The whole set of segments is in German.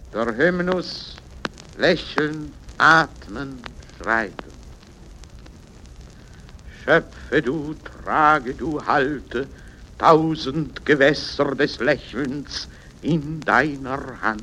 Der Hymnus, lächeln, atmen, schreiten. Schöpfe du, trage du, halte 1000 Gewässer des Lächelns in deiner Hand.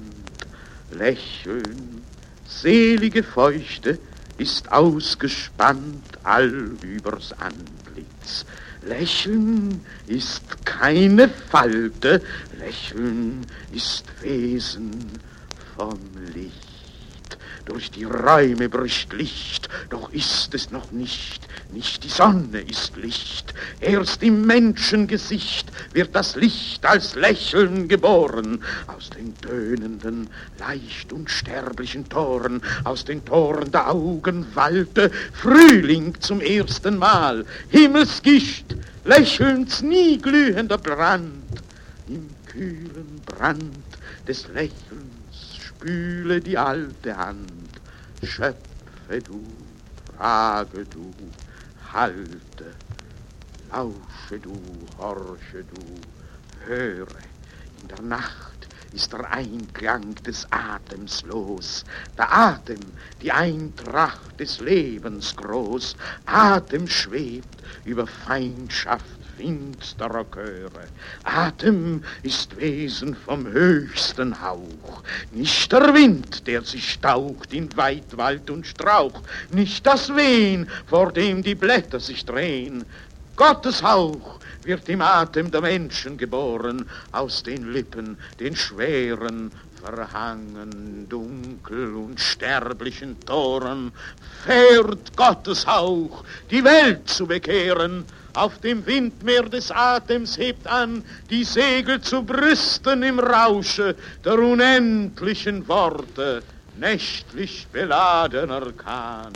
Lächeln, selige Feuchte, ist ausgespannt all übers Antlitz. Lächeln ist keine Falte, Lächeln ist Wesen vom Licht. Durch die Räume bricht Licht, doch ist es noch nicht, nicht die Sonne ist Licht. Erst im Menschengesicht wird das Licht als Lächeln geboren. Aus den tönenden, leicht unsterblichen Toren, aus den Toren der Augen wallte Frühling zum ersten Mal. Himmelsgischt, lächelns nie glühender Brand. Im kühlen Brand des Lächelns spüle die alte Hand. Schöpfe du, trage du, halte, lausche du, horche du, höre. In der Nacht ist der Einklang des Atems los. Der Atem, die Eintracht des Lebens groß. Atem schwebt über Feindschaft finsterer Chöre. Atem ist Wesen vom höchsten Hauch. Nicht der Wind, der sich staucht in Weidwald und Strauch. Nicht das Wehen, vor dem die Blätter sich drehen. Gottes Hauch wird im Atem der Menschen geboren, aus den Lippen, den schweren, verhangen, dunkel und sterblichen Toren, fährt Gottes Hauch, die Welt zu bekehren. Auf dem Windmeer des Atems hebt an, die Segel zu Brüsten im Rausche der unendlichen Worte, nächtlich beladener Kahn.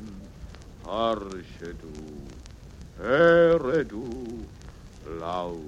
Horche du, höre du, lausche,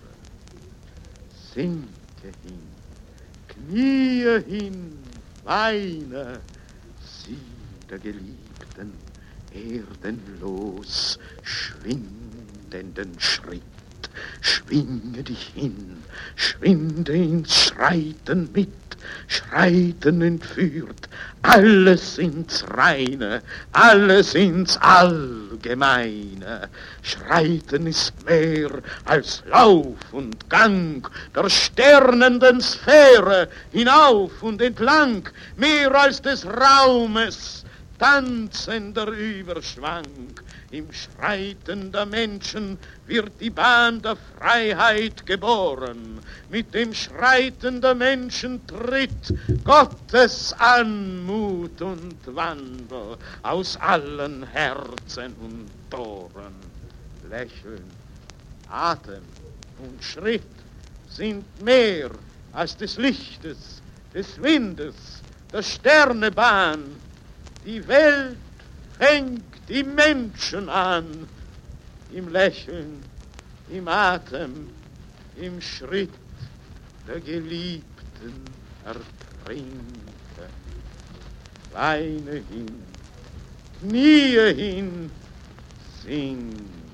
sinke hin, kniee hin, weine, sieh der Geliebten erdenlos schwindenden Schritt. Schwinge dich hin, schwinde ins Schreiten mit, Schreiten entführt, alles ins Reine, alles ins Allgemeine. Schreiten ist mehr als Lauf und Gang der sternenden Sphäre, hinauf und entlang, mehr als des Raumes tanzender Überschwang. Im Schreiten der Menschen wird die Bahn der Freiheit geboren. Mit dem Schreiten der Menschen tritt Gottes Anmut und Wandel aus allen Herzen und Toren. Lächeln, Atem und Schritt sind mehr als des Lichtes, des Windes, der Sternebahn. Die Welt fängt im Menschen an, im Lächeln, im Atem, im Schritt der Geliebten ertrinke. Weine hin, kniee hin, sing.